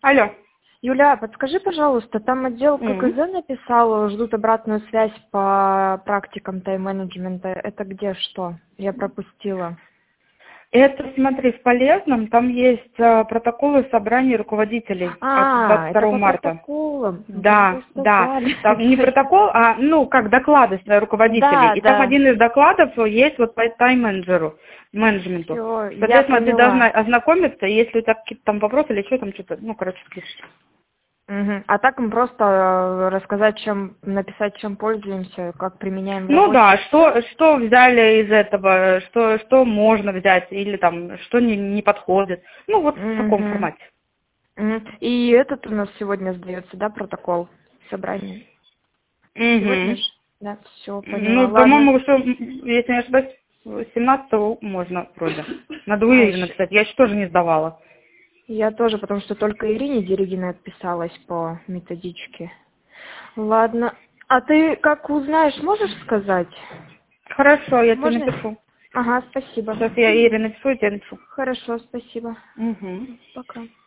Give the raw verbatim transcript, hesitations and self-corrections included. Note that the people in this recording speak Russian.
Алло. Юля, подскажи, пожалуйста, там отдел Мгм. ККЗ написал, ждут обратную связь по практикам тайм-менеджмента. Это где что? Я пропустила. Это, смотри, в полезном, там есть а, протоколы собраний руководителей от А, двадцать это второго по марта. протоколам. Ну, так Да, вы да. сказали. Там не протокол, а, ну, как доклады своих руководителей. Да, И там да. один из докладов есть вот по тайм-менеджеру, менеджменту. Все, я Соответственно, ты должна поняла. ознакомиться, если у тебя какие-то там вопросы или что там, что-то, ну, короче, спишешь. Мгм. А так им просто э, рассказать, чем написать, чем пользуемся, как применяем в Ну работе. да, И все. что, что взяли из этого, что, что можно взять, или там, что не, не подходит. Ну, вот в таком Мгм. формате. Мгм. И этот у нас сегодня сдается, да, протокол собрания? Сегодня Угу. же? Да, все, поняла. Ну, Ладно. по-моему, что, если не ошибаюсь, семнадцатого можно вроде. Надо у А Иры еще написать. Я еще тоже не сдавала. я тоже, потому что только Ирине Дерегиной отписалась по методичке. Ладно. А ты как узнаешь, можешь сказать? Хорошо, я тебе Можно? напишу. Ага, спасибо. Сейчас я Ире напишу, и тебе напишу. Хорошо, спасибо. Угу. Пока.